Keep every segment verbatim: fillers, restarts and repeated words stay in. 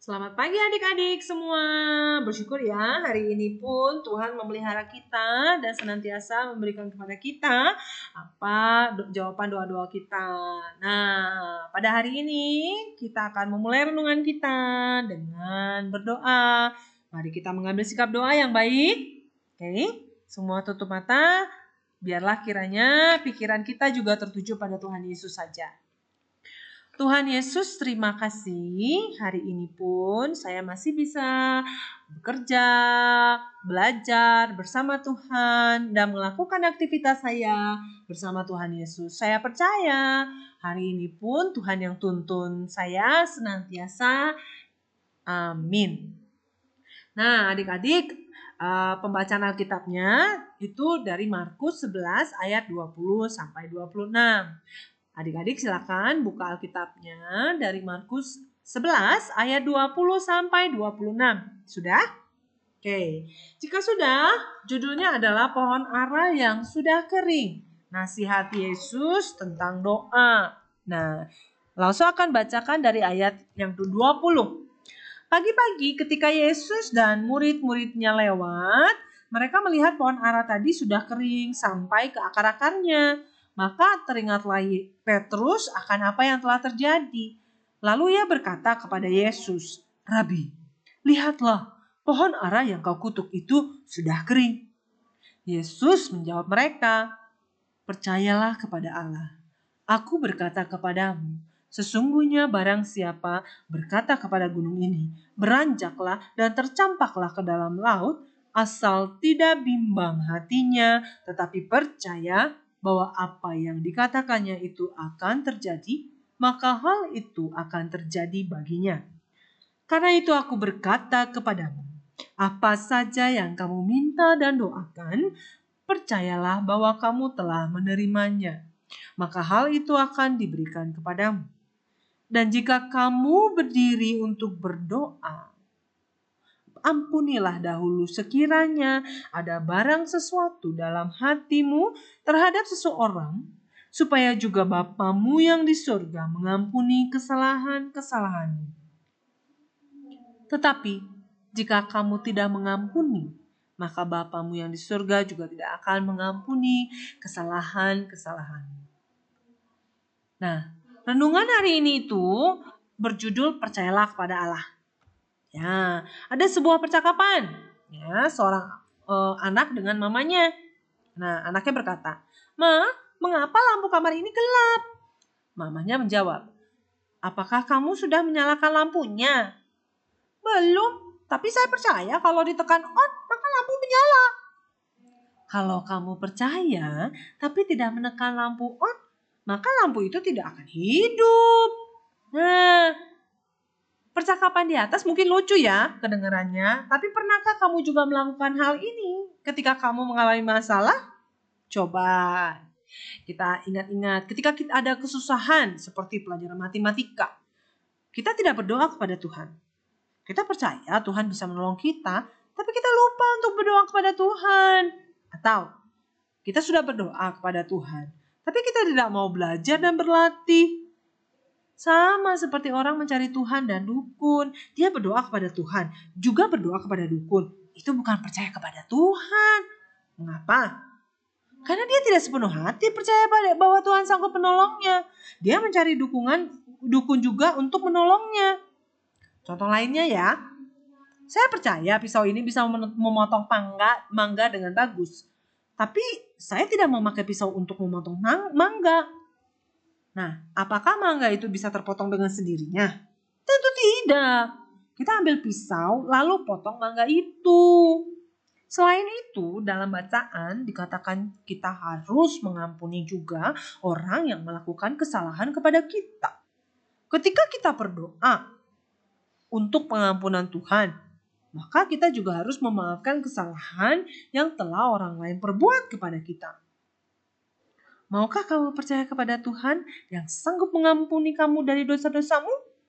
Selamat pagi adik-adik semua. Bersyukur ya hari ini pun Tuhan memelihara kita dan senantiasa memberikan kepada kita apa jawaban doa-doa kita. Nah, pada hari ini kita akan memulai renungan kita dengan berdoa. Mari kita mengambil sikap doa yang baik. Oke, semua tutup mata. Biarlah kiranya pikiran kita juga tertuju pada Tuhan Yesus saja. Tuhan Yesus, terima kasih. Hari ini pun saya masih bisa bekerja, belajar bersama Tuhan, dan melakukan aktivitas saya bersama Tuhan Yesus. Saya percaya hari ini pun Tuhan yang tuntun saya senantiasa. Amin. Nah, adik-adik, pembacaan Alkitabnya itu dari Markus sebelas ayat dua puluh sampai dua puluh enam. Adik-adik silakan buka Alkitabnya dari Markus sebelas ayat dua puluh sampai dua puluh enam. Sudah? Oke. Jika sudah, judulnya adalah pohon ara yang sudah kering. Nasihat Yesus tentang doa. Nah, langsung akan bacakan dari ayat yang dua puluh. Pagi-pagi ketika Yesus dan murid-muridnya lewat, mereka melihat pohon ara tadi sudah kering sampai ke akar-akarnya. Maka teringatlah Petrus akan apa yang telah terjadi. Lalu ia berkata kepada Yesus, "Rabi, lihatlah, pohon ara yang kau kutuk itu sudah kering." Yesus menjawab mereka, "Percayalah kepada Allah. Aku berkata kepadamu, sesungguhnya barang siapa berkata kepada gunung ini, beranjaklah dan tercampaklah ke dalam laut, asal tidak bimbang hatinya, tetapi percaya bahwa apa yang dikatakannya itu akan terjadi, maka hal itu akan terjadi baginya. Karena itu aku berkata kepadamu, apa saja yang kamu minta dan doakan, percayalah bahwa kamu telah menerimanya, maka hal itu akan diberikan kepadamu. Dan jika kamu berdiri untuk berdoa, ampunilah dahulu sekiranya ada barang sesuatu dalam hatimu terhadap seseorang, supaya juga Bapamu yang di surga mengampuni kesalahan-kesalahanmu. Tetapi jika kamu tidak mengampuni, maka Bapamu yang di surga juga tidak akan mengampuni kesalahan-kesalahanmu. Nah, renungan hari ini itu berjudul Percayalah kepada Allah. Ya, ada sebuah percakapan, ya, seorang uh, anak dengan mamanya. Nah, anaknya berkata, "Ma, mengapa lampu kamar ini gelap?" Mamanya menjawab, "Apakah kamu sudah menyalakan lampunya?" "Belum, tapi saya percaya kalau ditekan on, maka lampu menyala." "Kalau kamu percaya, tapi tidak menekan lampu on, maka lampu itu tidak akan hidup." Nah, percakapan di atas mungkin lucu ya kedengarannya, tapi pernahkah kamu juga melakukan hal ini ketika kamu mengalami masalah? Coba kita ingat-ingat ketika kita ada kesusahan seperti pelajaran matematika. Kita tidak berdoa kepada Tuhan. Kita percaya Tuhan bisa menolong kita, tapi kita lupa untuk berdoa kepada Tuhan. Atau kita sudah berdoa kepada Tuhan, tapi kita tidak mau belajar dan berlatih. Sama seperti orang mencari Tuhan dan dukun. Dia berdoa kepada Tuhan, juga berdoa kepada dukun. Itu bukan percaya kepada Tuhan. Mengapa? Karena dia tidak sepenuh hati percaya bahwa Tuhan sanggup menolongnya. Dia mencari dukungan dukun juga untuk menolongnya. Contoh lainnya ya. Saya percaya pisau ini bisa memotong mangga, mangga dengan bagus. Tapi saya tidak memakai pisau untuk memotong mangga. Nah, apakah mangga itu bisa terpotong dengan sendirinya? Tentu tidak. Kita ambil pisau lalu potong mangga itu. Selain itu, dalam bacaan dikatakan kita harus mengampuni juga orang yang melakukan kesalahan kepada kita. Ketika kita berdoa untuk pengampunan Tuhan, maka kita juga harus memaafkan kesalahan yang telah orang lain perbuat kepada kita. Maukah kamu percaya kepada Tuhan yang sanggup mengampuni kamu dari dosa-dosamu?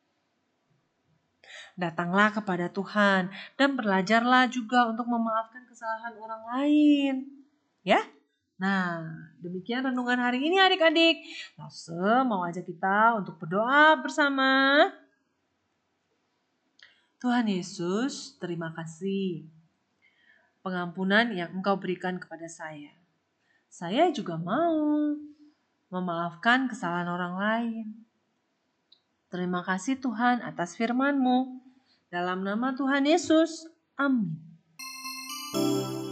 Datanglah kepada Tuhan dan belajarlah juga untuk memaafkan kesalahan orang lain. Ya? Nah, demikian renungan hari ini adik-adik. Lase mau ajak kita untuk berdoa bersama. Tuhan Yesus, terima kasih pengampunan yang Engkau berikan kepada saya. Saya juga mau memaafkan kesalahan orang lain. Terima kasih Tuhan atas firman-Mu. Dalam nama Tuhan Yesus, amin.